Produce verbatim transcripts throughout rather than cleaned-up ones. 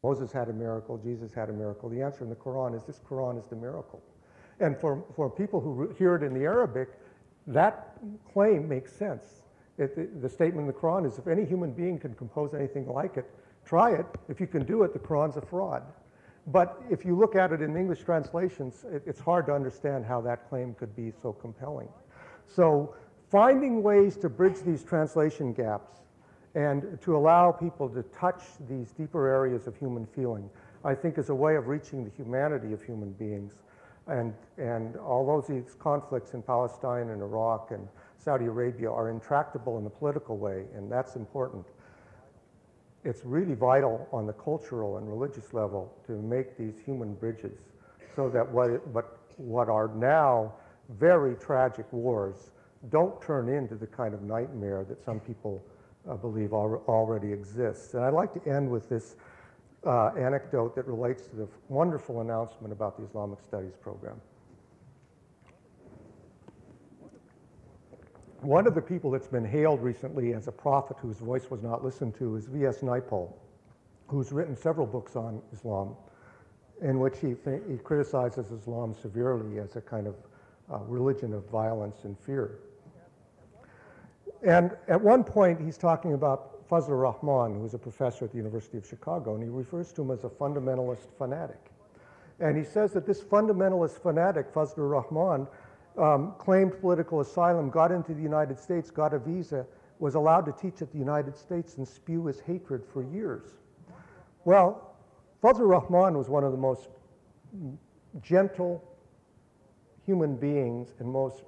Moses had a miracle, Jesus had a miracle. The answer in the Quran is this Quran is the miracle. And for, for people who hear it in the Arabic, that claim makes sense. It, the, the statement in the Quran is if any human being can compose anything like it, try it. If you can do it, the Quran's a fraud. But if you look at it in English translations, it, it's hard to understand how that claim could be so compelling. So finding ways to bridge these translation gaps and to allow people to touch these deeper areas of human feeling, I think is a way of reaching the humanity of human beings. And, and although these conflicts in Palestine and Iraq and Saudi Arabia are intractable in the political way, and that's important, it's really vital on the cultural and religious level to make these human bridges so that what, it, what, what are now very tragic wars don't turn into the kind of nightmare that some people uh, believe al already exists. And I'd like to end with this uh, anecdote that relates to the wonderful announcement about the Islamic Studies program. One of the people that's been hailed recently as a prophet whose voice was not listened to is V S Naipaul, who's written several books on Islam, in which he, he criticizes Islam severely as a kind of uh, religion of violence and fear. And at one point, he's talking about Fazlur Rahman, who's a professor at the University of Chicago, and he refers to him as a fundamentalist fanatic. And he says that this fundamentalist fanatic, Fazlur Rahman, Um, claimed political asylum, got into the United States, got a visa, was allowed to teach at the United States and spew his hatred for years. Well, Fazlur Rahman was one of the most gentle human beings and most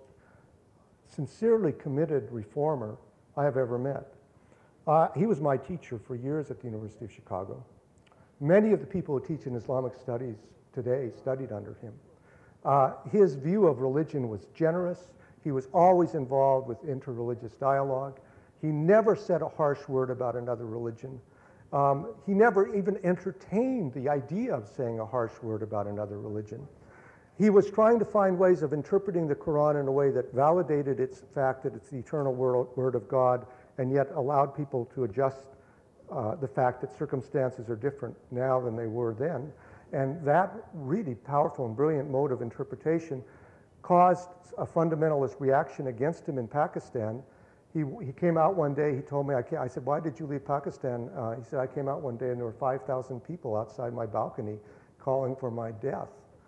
sincerely committed reformer I have ever met. Uh, he was my teacher for years at the University of Chicago. Many of the people who teach in Islamic studies today studied under him. Uh, his view of religion was generous. He was always involved with interreligious dialogue. He never said a harsh word about another religion. Um, he never even entertained the idea of saying a harsh word about another religion. He was trying to find ways of interpreting the Quran in a way that validated its fact that it's the eternal word, word of God, and yet allowed people to adjust uh, the fact that circumstances are different now than they were then. And that really powerful and brilliant mode of interpretation caused a fundamentalist reaction against him in Pakistan. He, he came out one day, he told me, I, I said, why did you leave Pakistan? Uh, he said, I came out one day and there were five thousand people outside my balcony calling for my death.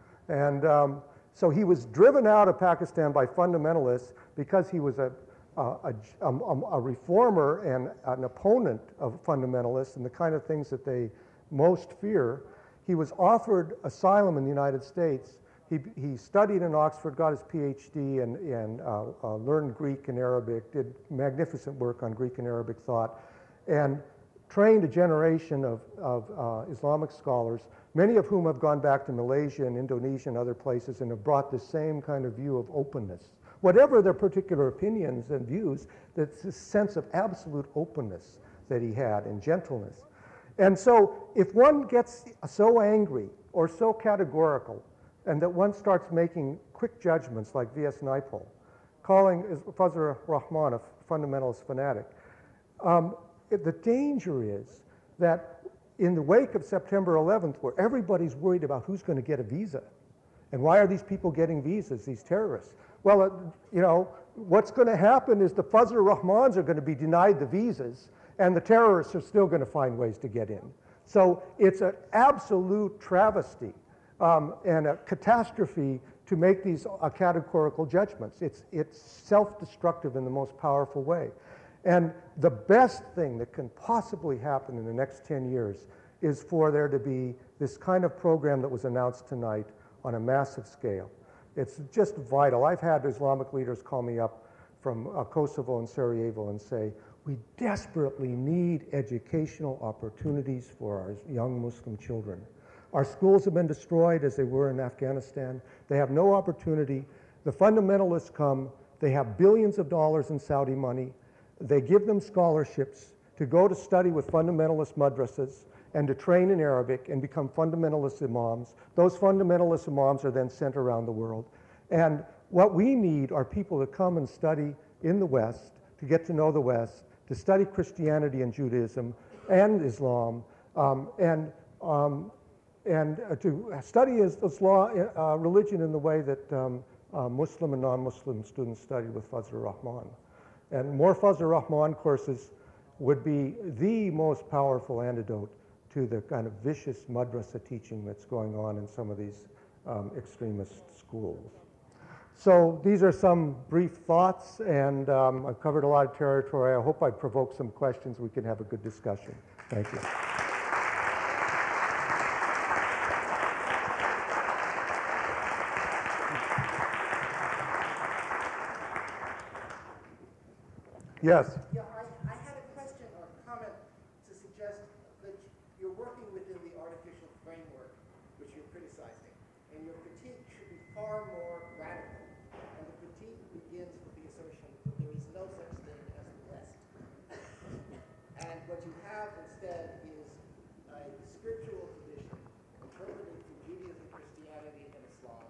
And um, so he was driven out of Pakistan by fundamentalists because he was a, a, a, a reformer and an opponent of fundamentalists and the kind of things that they most fear. He was offered asylum in the United States. He, he studied in Oxford, got his PhD, and, and uh, uh, learned Greek and Arabic, did magnificent work on Greek and Arabic thought, and trained a generation of, of uh, Islamic scholars, many of whom have gone back to Malaysia and Indonesia and other places and have brought the same kind of view of openness. Whatever their particular opinions and views, that's this sense of absolute openness that he had and gentleness. And so if one gets so angry or so categorical and that one starts making quick judgments like V S Naipaul, calling Fazlur Rahman a fundamentalist fanatic, um, it, the danger is that in the wake of September eleventh, where everybody's worried about who's going to get a visa, and why are these people getting visas, these terrorists? Well, uh, you know, what's going to happen is the Fazlur Rahmans are going to be denied the visas, and the terrorists are still going to find ways to get in. So it's an absolute travesty um, and a catastrophe to make these uh, categorical judgments. It's, it's self-destructive in the most powerful way. And the best thing that can possibly happen in the next ten years is for there to be this kind of program that was announced tonight on a massive scale. It's just vital. I've had Islamic leaders call me up from uh, Kosovo and Sarajevo and say, we desperately need educational opportunities for our young Muslim children. Our schools have been destroyed as they were in Afghanistan. They have no opportunity. The fundamentalists come, they have billions of dollars in Saudi money. They give them scholarships to go to study with fundamentalist madrasas and to train in Arabic and become fundamentalist imams. Those fundamentalist imams are then sent around the world. And what we need are people to come and study in the West, to get to know the West, to study Christianity and Judaism and Islam, um, and Um, and uh, to study is, Islam, uh, religion in the way that um, uh, Muslim and non-Muslim students study with Fazlur Rahman. And more Fazlur Rahman courses would be the most powerful antidote to the kind of vicious madrasa teaching that's going on in some of these um, extremist schools. So these are some brief thoughts, and um, I've covered a lot of territory. I hope I provoked some questions. We can have a good discussion. Thank you. Yes. Yeah, I, I had a question or comment to suggest that you're working within the artificial framework which you're criticizing, and your critique should be far more radical. And the critique begins with the assertion that there is no such thing as the West. And what you have instead is a scriptural tradition interpreted through Judaism, Christianity, and Islam,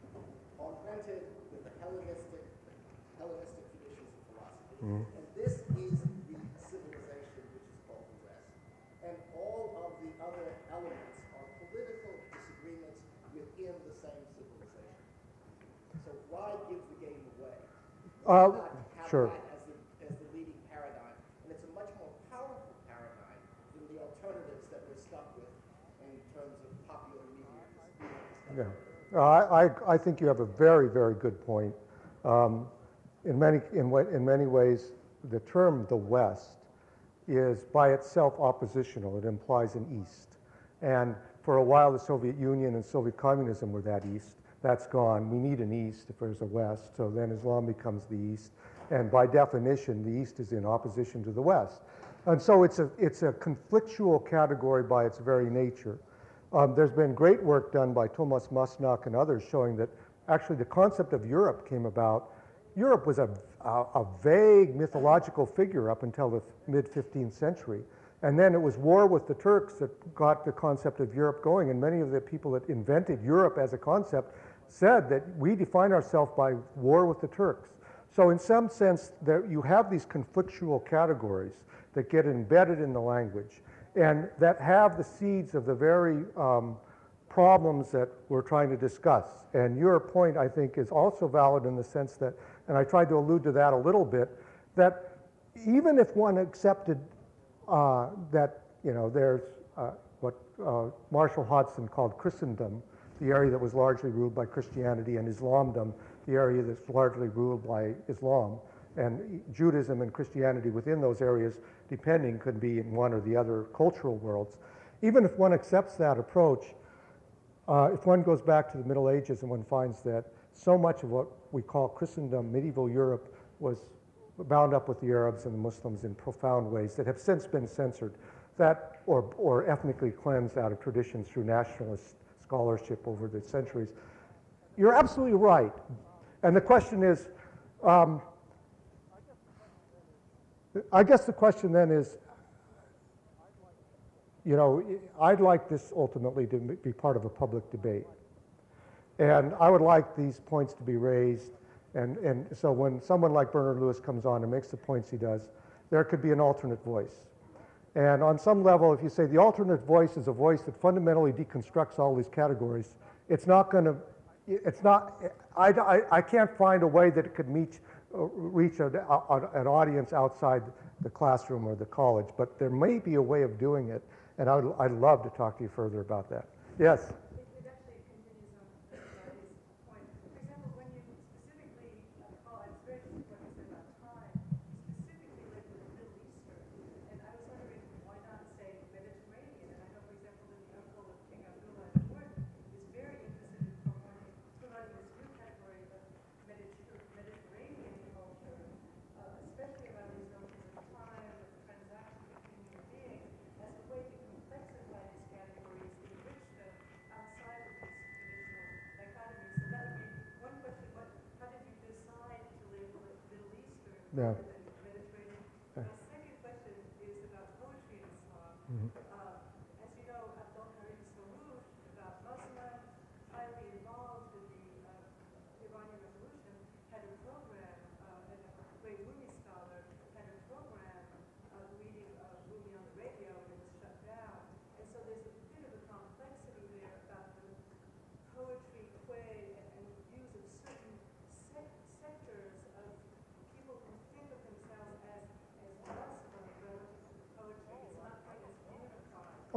augmented with the Hellenistic, Hellenistic traditions of philosophy. Mm-hmm. And this is the civilization which is called the West. And all of the other elements are political disagreements within the same civilization. So why give the game away? Uh, not have sure. that as the, as the leading paradigm. And it's a much more powerful paradigm than the alternatives that we're stuck with in terms of popular media. Yeah. Uh, I, I, I think you have a very, very good point. Um, in, many, in, in many ways, the term the West is by itself oppositional. It implies an East. And for a while, the Soviet Union and Soviet communism were that East. That's gone. We need an East if there's a West. So then Islam becomes the East. And by definition, the East is in opposition to the West. And so it's a, it's a conflictual category by its very nature. Um, there's been great work done by Thomas Masnak and others showing that actually the concept of Europe came about. Europe was a, a, a vague mythological figure up until the mid fifteenth century. And then it was war with the Turks that got the concept of Europe going. And many of the people that invented Europe as a concept said that we define ourselves by war with the Turks. So in some sense, there, you have these conflictual categories that get embedded in the language and that have the seeds of the very um, problems that we're trying to discuss. And your point, I think, is also valid in the sense that, and I tried to allude to that a little bit, that even if one accepted uh, that, you know, there's uh, what uh, Marshall Hodgson called Christendom, the area that was largely ruled by Christianity, and Islamdom, the area that's largely ruled by Islam, and Judaism and Christianity within those areas, depending, could be in one or the other cultural worlds. Even if one accepts that approach, uh, if one goes back to the Middle Ages and one finds that so much of what we call Christendom, medieval Europe, was bound up with the Arabs and the Muslims in profound ways that have since been censored, that or, or ethnically cleansed out of traditions through nationalist scholarship over the centuries. You're absolutely right. And the question is, um, I guess the question then is, you know, I'd like this ultimately to be part of a public debate. And I would like these points to be raised. And, and so when someone like Bernard Lewis comes on and makes the points he does, there could be an alternate voice. And on some level, if you say the alternate voice is a voice that fundamentally deconstructs all these categories, it's not going to, it's not, I, I, I can't find a way that it could meet, uh, reach a, a, an audience outside the classroom or the college, but there may be a way of doing it, and I would, I'd love to talk to you further about that. Yes? Yeah. My second question is about poetry in Islam. Mm-hmm. uh, as you know, Abdul Karim Sarooj, about Muslim, highly involved in the uh, Iranian Revolution, had a program, uh, and a great Rumi scholar had a program uh, reading uh, Rumi on the radio, and it was shut down. And so there's a bit of a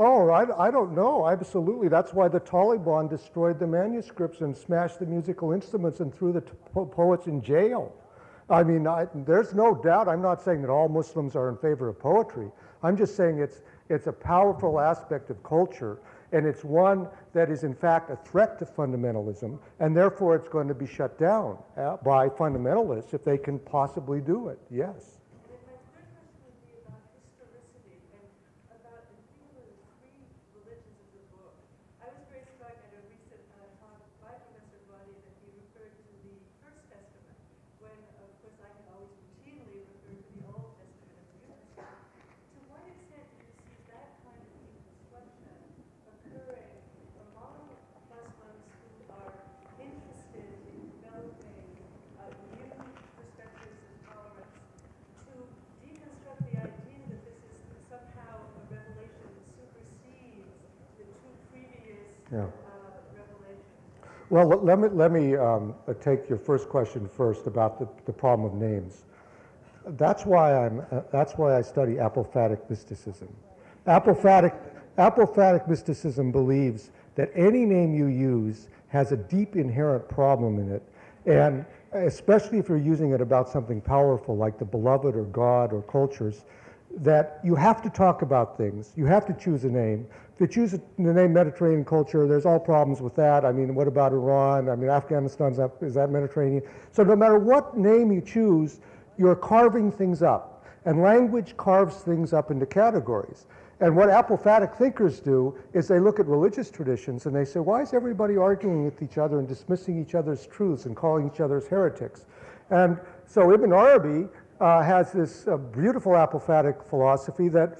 Oh, I, I don't know. Absolutely. That's why the Taliban destroyed the manuscripts and smashed the musical instruments and threw the t- po- poets in jail. I mean, I, there's no doubt. I'm not saying that all Muslims are in favor of poetry. I'm just saying it's, it's a powerful aspect of culture, and it's one that is, in fact, a threat to fundamentalism, and therefore it's going to be shut down uh, by fundamentalists if they can possibly do it. Yes. And then my third question would be about historicity and about the theme of the three religions of the book. I was very struck at a recent uh, talk by Professor Body that he referred to the First Testament, when, of course, I had always routinely referred to the Old Testament as the New Testament. To what extent do you see that kind of deconstruction occurring among Muslims who are interested in developing uh, new perspectives of tolerance, to deconstruct the idea that this is somehow a revelation that supersedes the two previous Yeah. uh, revelations? Well, let let me, let me um, uh, take your first question first about the, the problem of names. That's why I'm. Uh, that's why I study apophatic mysticism. Apophatic, apophatic mysticism believes that any name you use has a deep inherent problem in it, and especially if you're using it about something powerful like the beloved or God or cultures, that you have to talk about things. You have to choose a name. If you choose the name Mediterranean culture, there's all problems with that. I mean, what about Iran? I mean, Afghanistan's up, is that Mediterranean? So no matter what name you choose, you're carving things up. And language carves things up into categories. And what apophatic thinkers do is they look at religious traditions and they say, why is everybody arguing with each other and dismissing each other's truths and calling each other heretics? And so Ibn Arabi uh, has this uh, beautiful apophatic philosophy that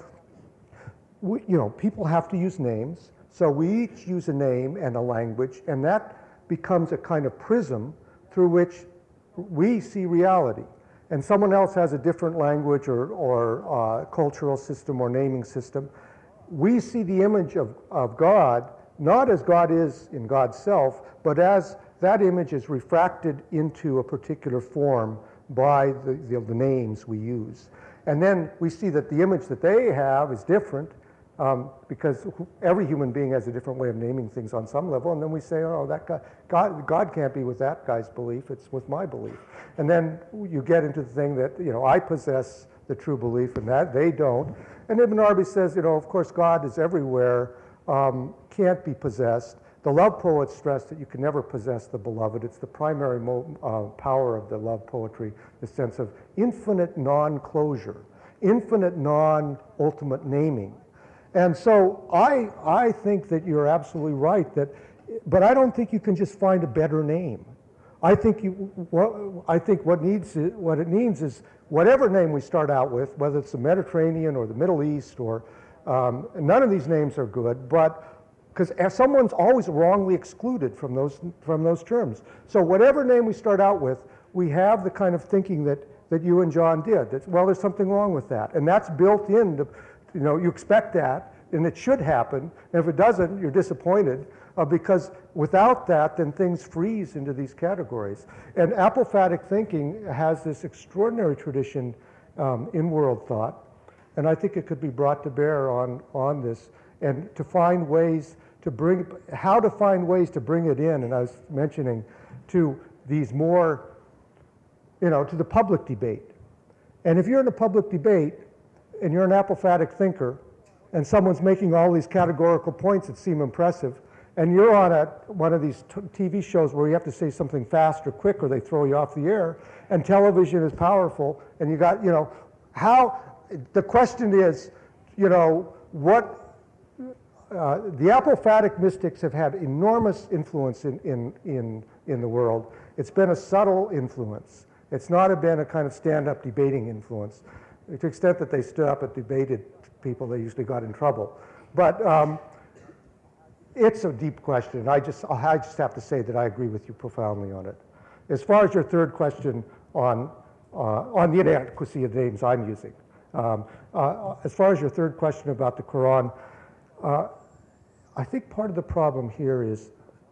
we, you know, people have to use names, so we each use a name and a language, and that becomes a kind of prism through which we see reality. And someone else has a different language or, or uh, cultural system or naming system. We see the image of, of God, not as God is in God's self, but as that image is refracted into a particular form by the, the, the names we use. And then we see that the image that they have is different, Um, because every human being has a different way of naming things on some level, and then we say, oh, that guy, God, God can't be with that guy's belief, it's with my belief. And then you get into the thing that, you know, I possess the true belief and that, they don't. And Ibn Arabi says, you know, of course God is everywhere, um, can't be possessed. The love poets stress that you can never possess the beloved. It's the primary mo uh, power of the love poetry, the sense of infinite non-closure, infinite non-ultimate naming. And so I, I think that you're absolutely right, that, but I don't think you can just find a better name. I think, you, what, I think what, needs, what it needs is whatever name we start out with, whether it's the Mediterranean or the Middle East, or um, none of these names are good, but because someone's always wrongly excluded from those, from those terms. So whatever name we start out with, we have the kind of thinking that, that you and John did, that, well, there's something wrong with that. And that's built into, you know, you expect that, and it should happen. And if it doesn't, you're disappointed, uh, because without that, then things freeze into these categories. And apophatic thinking has this extraordinary tradition um, in world thought, and I think it could be brought to bear on, on this, and to find ways to bring, how to find ways to bring it in, and I was mentioning, to these more, you know, to the public debate. And if you're in a public debate, and you're an apophatic thinker, and someone's making all these categorical points that seem impressive, and you're on a, one of these T V shows where you have to say something fast or quick or they throw you off the air, and television is powerful, and you got, you know, how, the question is, you know, what, uh, the apophatic mystics have had enormous influence in, in, in, in the world. It's been a subtle influence. It's not been a kind of stand-up debating influence. To the extent that they stood up and debated people, they usually got in trouble. But um, it's a deep question. I just, I just have to say that I agree with you profoundly on it. As far as your third question on, uh, on the inadequacy of the names I'm using, um, uh, as far as your third question about the Quran, uh, I think part of the problem here is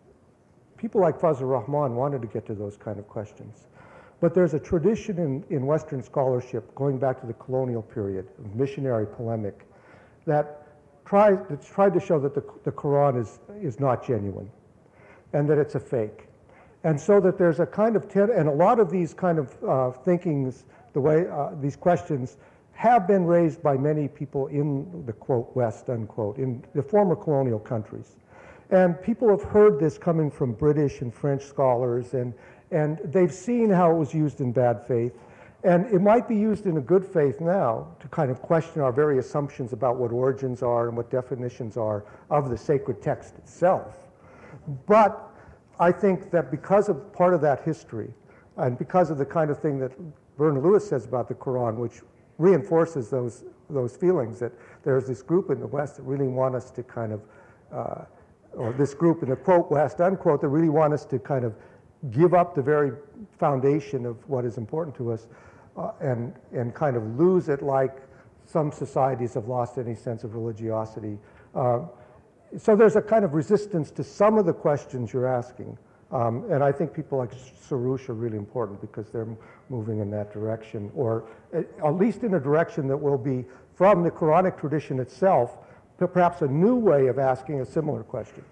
people like Fazlur Rahman wanted to get to those kind of questions. But there's a tradition in, in Western scholarship, going back to the colonial period, of missionary polemic, that tried, it's tried to show that the, the Quran is, is not genuine and that it's a fake. And so that there's a kind of, ten, and a lot of these kind of uh, thinkings, the way, uh, these questions have been raised by many people in the, quote, West, unquote, in the former colonial countries. And people have heard this coming from British and French scholars, and, and they've seen how it was used in bad faith. And it might be used in a good faith now to kind of question our very assumptions about what origins are and what definitions are of the sacred text itself. But I think that because of part of that history, and because of the kind of thing that Vernon Lewis says about the Quran, which reinforces those, those feelings that there's this group in the West that really want us to kind of, uh, or this group in the quote West, unquote, that really want us to kind of give up the very foundation of what is important to us uh, and, and kind of lose it like some societies have lost any sense of religiosity. Uh, So there's a kind of resistance to some of the questions you're asking. Um, and I think people like Soroush are really important because they're moving in that direction, or at least in a direction that will be from the Quranic tradition itself, to perhaps a new way of asking a similar question.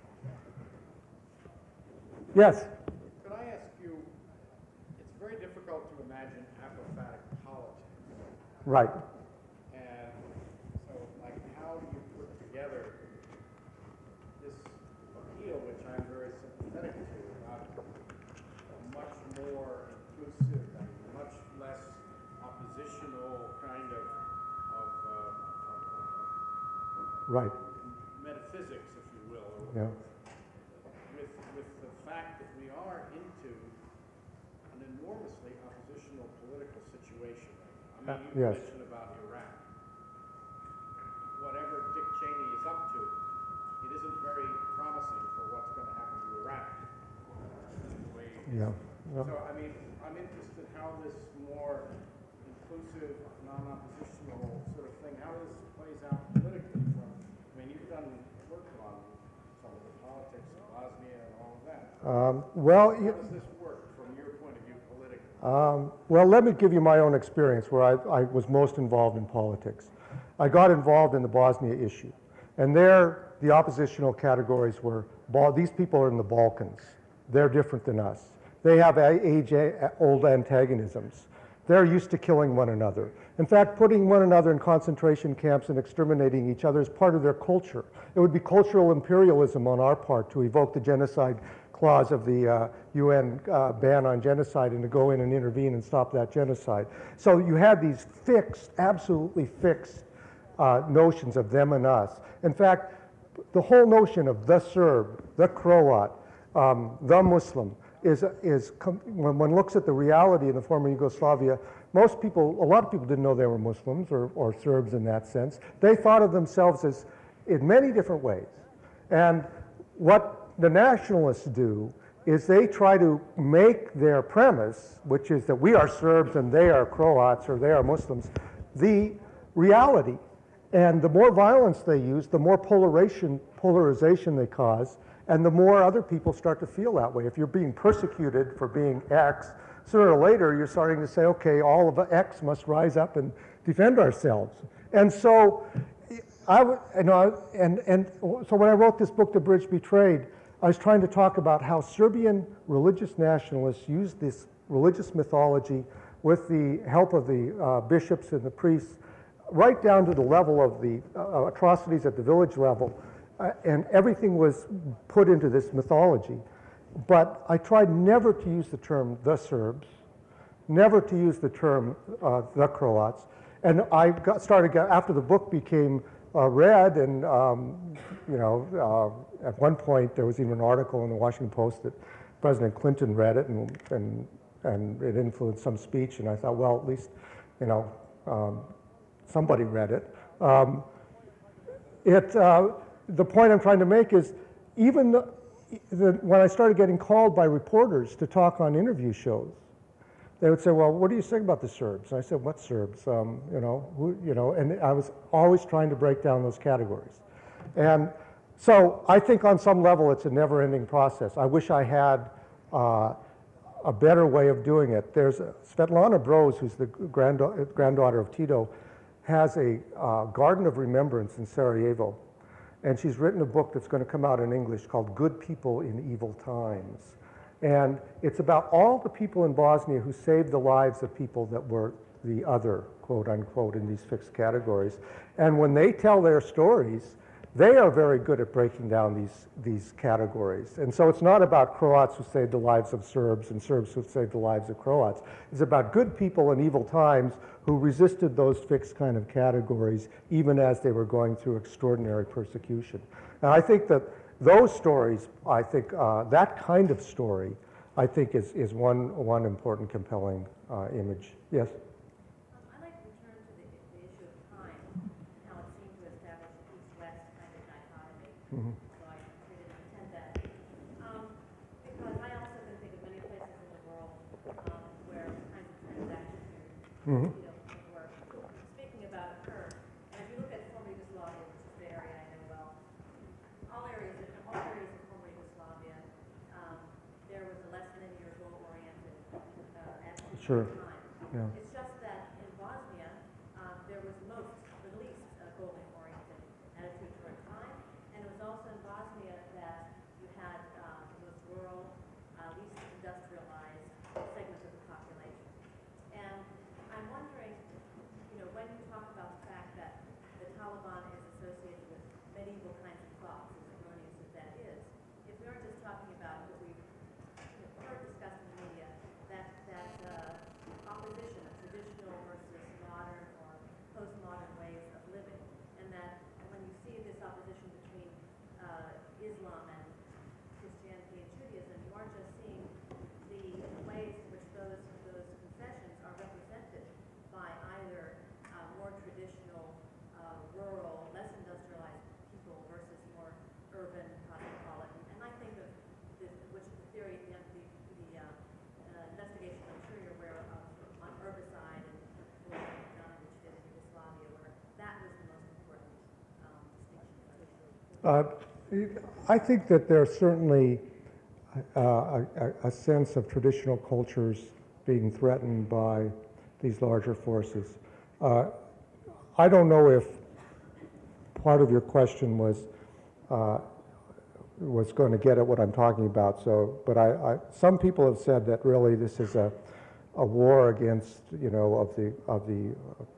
Yes? Could I ask you, it's very difficult to imagine apophatic politics. Right. And so, like, how do you put together this appeal, which I'm very sympathetic to, about a much more inclusive and much less oppositional kind of, of, uh, of, Right. of metaphysics, if you will, or, Yeah. with, with the fact that we are into an enormously oppositional political situation right now. I mean, Uh, you yes. mentioned about Iraq. Whatever Dick Cheney is up to, it isn't very promising for what's going to happen to Iraq. The way it is. Yeah. Yeah. So, I mean, I'm interested how this more inclusive, non-oppositional sort of thing, how this plays out politically from, I mean, you've done work on some of the politics of Bosnia and all of that. Um, well, How you, does this work from your point of view politically? Um, well, let me give you my own experience where I, I was most involved in politics. I got involved in the Bosnia issue, and there the oppositional categories were, Bal- these people are in the Balkans. They're different than us. They have age-old antagonisms. They're used to killing one another. In fact, putting one another in concentration camps and exterminating each other is part of their culture. It would be cultural imperialism on our part to evoke the genocide clause of the uh, U N uh, ban on genocide and to go in and intervene and stop that genocide. So you had these fixed, absolutely fixed uh, notions of them and us. In fact, the whole notion of the Serb, the Croat, um, the Muslim, is, is com- when one looks at the reality in the former Yugoslavia, most people, a lot of people didn't know they were Muslims or, or Serbs in that sense. They thought of themselves as in many different ways. And what the nationalists do is they try to make their premise, which is that we are Serbs and they are Croats or they are Muslims, the reality. And the more violence they use, the more polarization, polarization they cause, and the more other people start to feel that way. If you're being persecuted for being X, sooner or later you're starting to say, okay, all of X must rise up and defend ourselves. And so, I, you know, and, and so when I wrote this book, The Bridge Betrayed, I was trying to talk about how Serbian religious nationalists used this religious mythology with the help of the uh, bishops and the priests, right down to the level of the uh, atrocities at the village level, uh, and everything was put into this mythology. But I tried never to use the term the Serbs, never to use the term uh, the Croats, and I got started, after the book became uh, read, and um, you know, uh, at one point there was even an article in the Washington Post that President Clinton read it, and, and, and it influenced some speech, and I thought, well, at least, you know, um, somebody read it. Um, it uh, the point I'm trying to make is, even the, the, when I started getting called by reporters to talk on interview shows, they would say, well, what do you think about the Serbs? And I said, what Serbs? Um, you know, who, you know, and I was always trying to break down those categories. And so I think on some level it's a never-ending process. I wish I had uh, a better way of doing it. There's a, Svetlana Broz, who's the grandda- granddaughter of Tito, has a uh, garden of remembrance in Sarajevo and she's written a book that's going to come out in English called Good People in Evil Times. And it's about all the people in Bosnia who saved the lives of people that were the other, quote unquote, in these fixed categories. And when they tell their stories, they are very good at breaking down these, these categories. And so it's not about Croats who saved the lives of Serbs and Serbs who saved the lives of Croats. It's about good people in evil times who resisted those fixed kind of categories even as they were going through extraordinary persecution. And I think that those stories, I think, uh, that kind of story, I think is, is one, one important compelling uh, image. Yes? Um, I'd like to return to the, the issue of time and how it seemed to establish an East-West kind of dichotomy. Mhm. So I didn't intend that. Um, because I also can think of many places in the world um, where kinds of transactions Mhm. you know, were speaking about occur. And if you look at former Yugoslavia, which is the area I know well, all areas, in all areas of former Yugoslavia, um, there was a less linear goal-oriented uh, attitude Sure. to time. Yeah. It's just that in Bosnia, um, there was most, the least uh, goal-oriented attitude toward time, and it was also in Bosnia that you had um, the most rural, uh, least industrialized segment of the population. And I'm wondering, you know, when you talk about the fact that the Taliban is associated with medieval kinds of thoughts, as erroneous as that is, if we aren't just talking about what we've you know, heard discussed in the media, that, that uh, opposition of traditional versus modern or postmodern ways of living, and that when you see this opposition between uh, Islam and Christianity and Judaism, you aren't just seeing the ways in which those, those concessions are represented by either uh, more traditional, uh, rural, less industrialized people versus more urban, cosmopolitan. And I think of this, which is the theory, the, the, the uh, uh, investigation I'm sure you're aware of on herbicide and what Bogdanovic did in Yugoslavia, where that was the most important um, distinction. Uh, I think that there's certainly uh, a, a sense of traditional cultures being threatened by these larger forces. Uh, I don't know if part of your question was uh, was going to get at what I'm talking about. So, but I, I, some people have said that really this is a a war against, you know, of the of the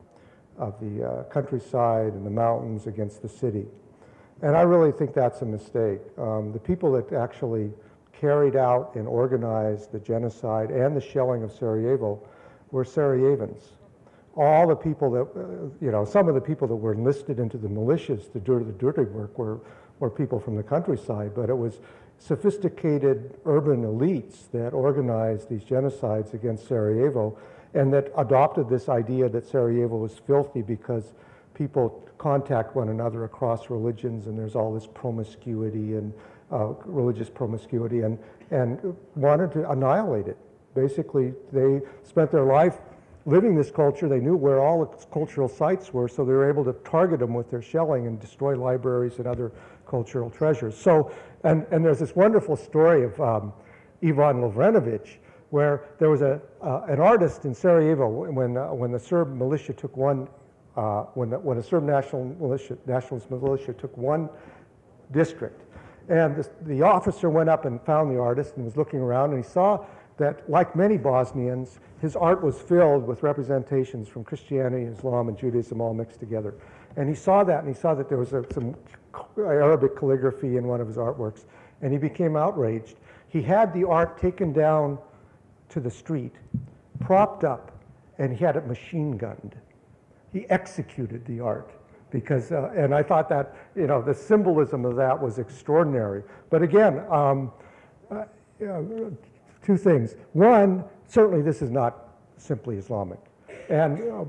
uh, of the uh, countryside and the mountains against the city. And I really think that's a mistake. Um, the people that actually carried out and organized the genocide and the shelling of Sarajevo were Sarajevans. All the people that, uh, you know, some of the people that were enlisted into the militias to do the dirty work were, were people from the countryside, but it was sophisticated urban elites that organized these genocides against Sarajevo and that adopted this idea that Sarajevo was filthy because people contact one another across religions and there's all this promiscuity and uh, religious promiscuity and, and wanted to annihilate it. Basically, they spent their life living this culture. They knew where all its cultural sites were, so they were able to target them with their shelling and destroy libraries and other cultural treasures. So, and, and there's this wonderful story of um, Ivan Lovrenović, where there was a, uh, an artist in Sarajevo when, uh, when the Serb militia took one, uh, when, the, when a Serb national militia, nationalist militia took one district. And this, the officer went up and found the artist and was looking around, and he saw that, like many Bosnians, his art was filled with representations from Christianity, Islam, and Judaism all mixed together. And he saw that, and he saw that there was a, some Arabic calligraphy in one of his artworks, and he became outraged. He had the art taken down to the street, propped up, and he had it machine gunned. He executed the art. Because, uh, and I thought that, you know, the symbolism of that was extraordinary. But again, um, uh, you know, two things. One, certainly this is not simply Islamic. And, uh,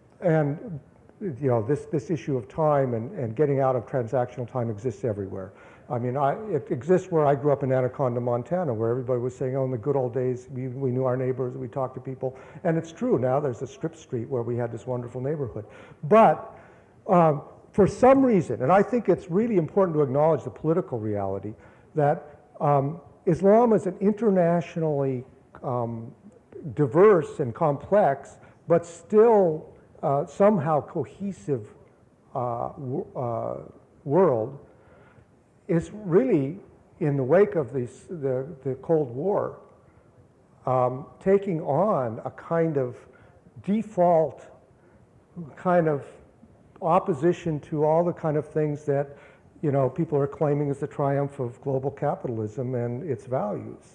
and you know, this, this issue of time and, and getting out of transactional time exists everywhere. I mean, I, it exists where I grew up in Anaconda, Montana, where everybody was saying, oh, in the good old days, we, we knew our neighbors, we talked to people. And it's true now, there's a strip street where we had this wonderful neighborhood. But Um, for some reason, and I think it's really important to acknowledge the political reality, that um, Islam is an internationally um, diverse and complex, but still uh, somehow cohesive uh, w- uh, world is really, in the wake of this, the, the Cold War, um, taking on a kind of default kind of opposition to all the kind of things that, you know, people are claiming is the triumph of global capitalism and its values.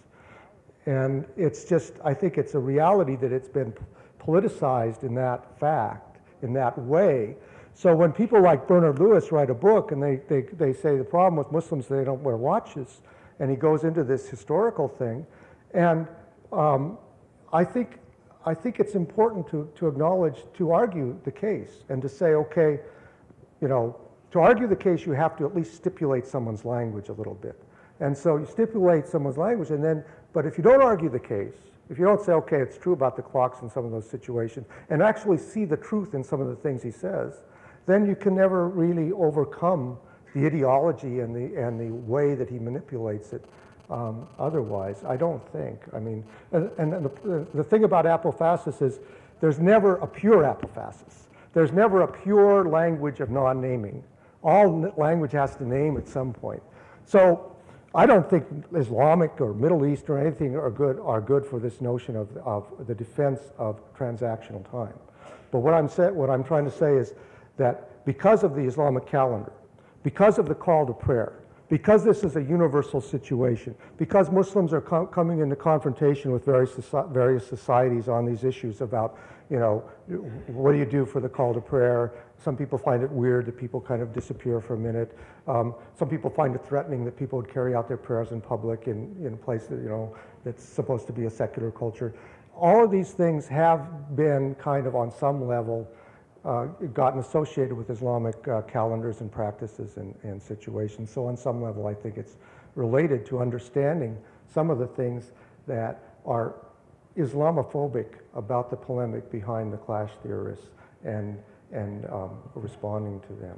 And it's just, I think it's a reality that it's been politicized in that fact, in that way. So when people like Bernard Lewis write a book and they, they, they say the problem with Muslims, they don't wear watches, and he goes into this historical thing, and um, I think I think it's important to, to acknowledge, to argue the case, and to say, okay, you know, to argue the case, you have to at least stipulate someone's language a little bit. And so you stipulate someone's language, and then, but if you don't argue the case, if you don't say, okay, it's true about the clocks in some of those situations, and actually see the truth in some of the things he says, then you can never really overcome the ideology and the, and the way that he manipulates it. Um, otherwise, I don't think. I mean, and, and the, the thing about apophasis is there's never a pure apophasis. There's never a pure language of non-naming. All language has to name at some point. So I don't think Islamic or Middle East or anything are good, are good for this notion of, of the defense of transactional time. But what I'm, say, what I'm trying to say is that because of the Islamic calendar, because of the call to prayer, because this is a universal situation, because Muslims are com coming into confrontation with various, soci various societies on these issues about, you know, what do you do for the call to prayer? Some people find it weird that people kind of disappear for a minute. Um, some people find it threatening that people would carry out their prayers in public in, in a place that, you know, that's supposed to be a secular culture. All of these things have been kind of on some level Uh, gotten associated with Islamic uh, calendars and practices and, and situations. So on some level, I think it's related to understanding some of the things that are Islamophobic about the polemic behind the clash theorists and, and um, responding to them.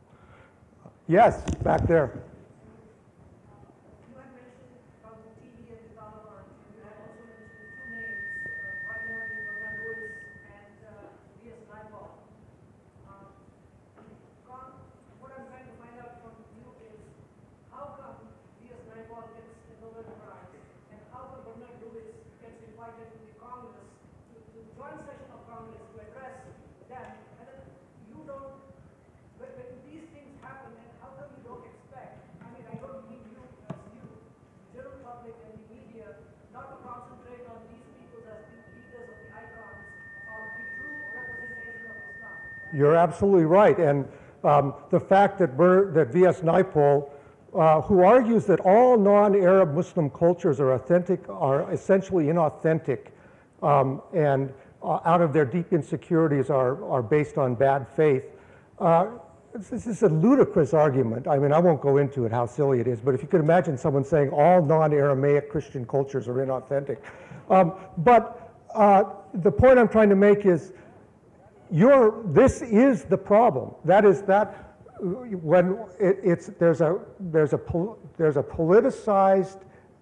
Yes, back there. You had mentioned about the T V and the Taliban. You had also mentioned two names, uh, primarily Bernard Lewis and uh, V S Naipaul. Um, Con, what I'm trying to find out from you is how come V S Naipaul gets the Nobel Prize and how come Bernard Lewis gets invited to the Congress, to, to the joint session of Congress to address them, and then you don't, when, when these things happen, and how come you don't expect, I mean, I don't mean you as you, the general public and the media, not to concentrate on these people as the leaders of the icons of the true representation of Islam. You're absolutely right. And um, the fact that, Ber that V S Naipaul, uh, who argues that all non-Arab Muslim cultures are authentic, are essentially inauthentic, um, and uh, out of their deep insecurities are, are based on bad faith. Uh, this is a ludicrous argument. I mean, I won't go into it, how silly it is, but if you could imagine someone saying all non-Aramaic Christian cultures are inauthentic. Um, but uh, the point I'm trying to make is, You're, this is the problem. That is that when it, it's there's a there's a there's a politicized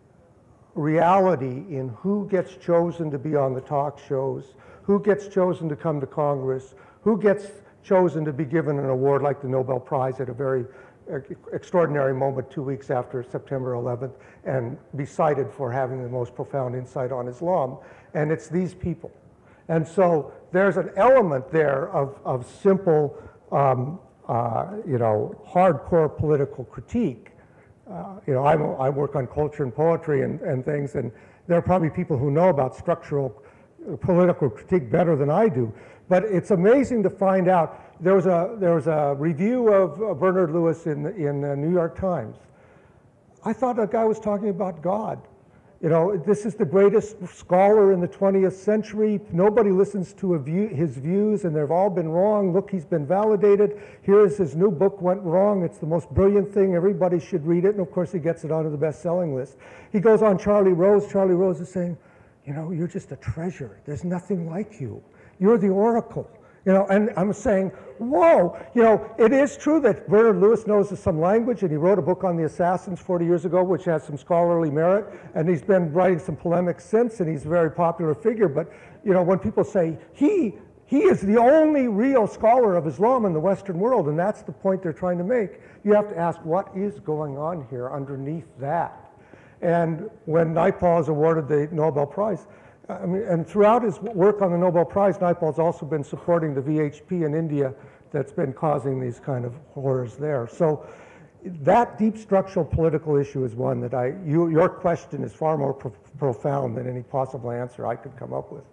reality in who gets chosen to be on the talk shows, who gets chosen to come to Congress, who gets chosen to be given an award like the Nobel Prize at a very extraordinary moment two weeks after September eleventh, and be cited for having the most profound insight on Islam. And it's these people. And so there's an element there of, of simple, um, uh, you know, hardcore political critique. Uh, you know, I'm, I work on culture and poetry and, and things, and there are probably people who know about structural political critique better than I do. But it's amazing to find out. There was a, there was a review of uh, Bernard Lewis in, in the New York Times. I thought that guy was talking about God. You know, this is the greatest scholar in the twentieth century. Nobody listens to a view, his views, and they've all been wrong. Look, he's been validated. Here's his new book, Went Wrong. It's the most brilliant thing. Everybody should read it. And of course, he gets it onto the best-selling list. He goes on Charlie Rose. Charlie Rose is saying, you know, you're just a treasure. There's nothing like you. You're the oracle. You know, and I'm saying, whoa, you know, it is true that Bernard Lewis knows some language, and he wrote a book on the assassins forty years ago, which has some scholarly merit, and he's been writing some polemics since, and he's a very popular figure. But, you know, when people say, he He is the only real scholar of Islam in the Western world, and that's the point they're trying to make. You have to ask, what is going on here underneath that? And when Naipaul is awarded the Nobel Prize, I mean, and throughout his work on the Nobel Prize, Naipaul's also been supporting the V H P in India that's been causing these kind of horrors there. So that deep structural political issue is one that I, you, your question is far more pro profound than any possible answer I could come up with.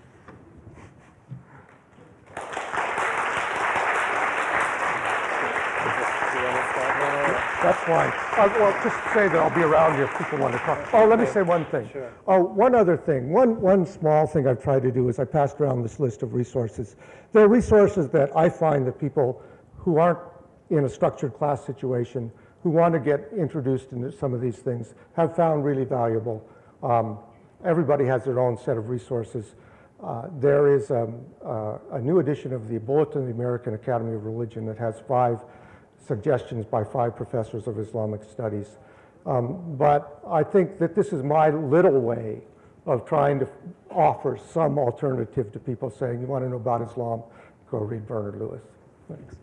That's fine. Uh, well, just say that I'll be around here if people want to talk. Oh, let me say one thing. Sure. Oh, one other thing. One, one small thing I've tried to do is I passed around this list of resources. There are resources that I find that people who aren't in a structured class situation, who want to get introduced into some of these things, have found really valuable. Um, everybody has their own set of resources. Uh, there is um, uh, a new edition of the Bulletin of the American Academy of Religion that has five suggestions by five professors of Islamic studies. Um, but I think that this is my little way of trying to offer some alternative to people saying, you want to know about Islam, go read Bernard Lewis. Thanks.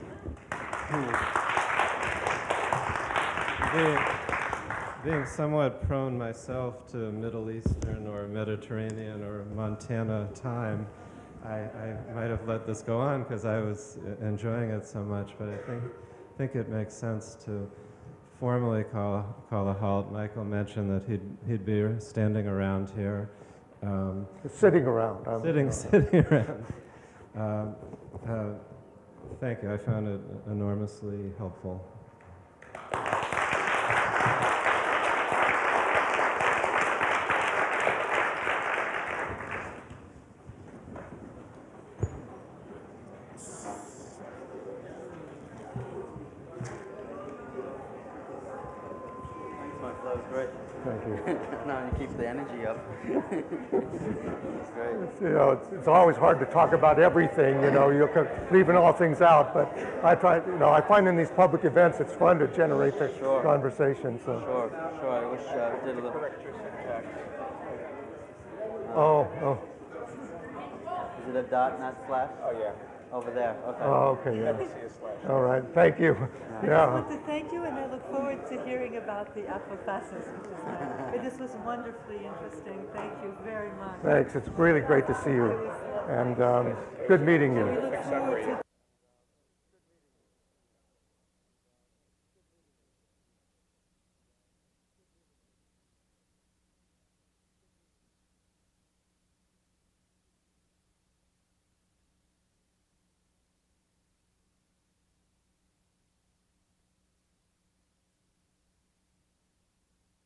Being, being somewhat prone myself to Middle Eastern or Mediterranean or Montana time, I, I might have let this go on because I was enjoying it so much, but I think think it makes sense to formally call call a halt. Michael mentioned that he'd he'd be standing around here, um, Sitting around. I'm, sitting uh, sitting around. Um, uh, thank you. I found it enormously helpful. That was great. Thank you. Now you keep the energy up. It's great. You know, it's, it's always hard to talk about everything, you know, you're co- leaving all things out, but I try, you know, I find in these public events it's fun to generate the Sure. conversation, so. Sure, sure. I wish I uh, did a little. Oh, oh, Is it a dot, not slash? Oh, yeah. Over there. Okay. oh, okay, yeah. See a slash. All right, thank you. I Yeah. want to thank you, and I look forward to hearing about the apophasis, which is nice. But this was wonderfully interesting. Thank you very much. Thanks, it's really great to see you, and um, good meeting you. We look forward to